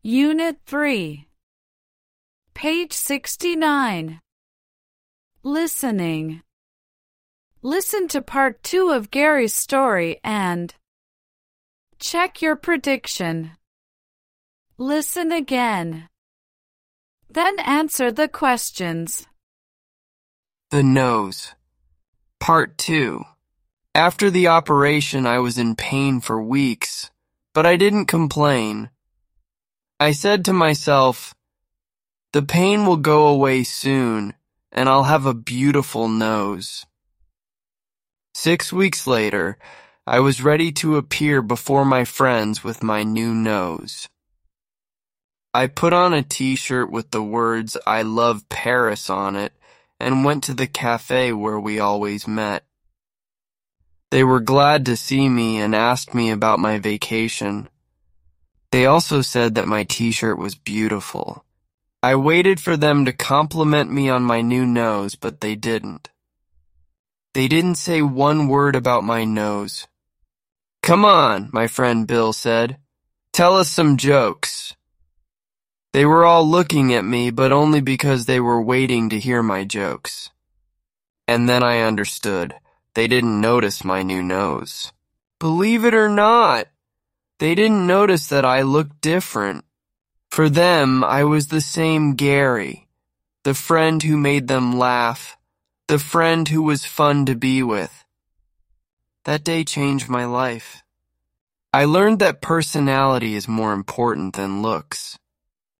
Unit 3. Page 69. Listening. Listen to part 2 of Gary's story and check your prediction. Listen again. Then answer the questions. The nose. Part 2. After the operation, I was in pain for weeks, but I didn't complain. I said to myself, the pain will go away soon, and I'll have a beautiful nose. 6 weeks later, I was ready to appear before my friends with my new nose. I put on a t-shirt with the words "I love Paris" on it and went to the cafe where we always met. They were glad to see me and asked me about my vacation. They also said that my t-shirt was beautiful. I waited for them to compliment me on my new nose, but they didn't. They didn't say one word about my nose. "Come on," my friend Bill said. "Tell us some jokes." They were all looking at me, but only because they were waiting to hear my jokes. And then I understood. They didn't notice my new nose. Believe it or not, they didn't notice that I looked different. For them, I was the same Gary, the friend who made them laugh, the friend who was fun to be with. That day changed my life. I learned that personality is more important than looks.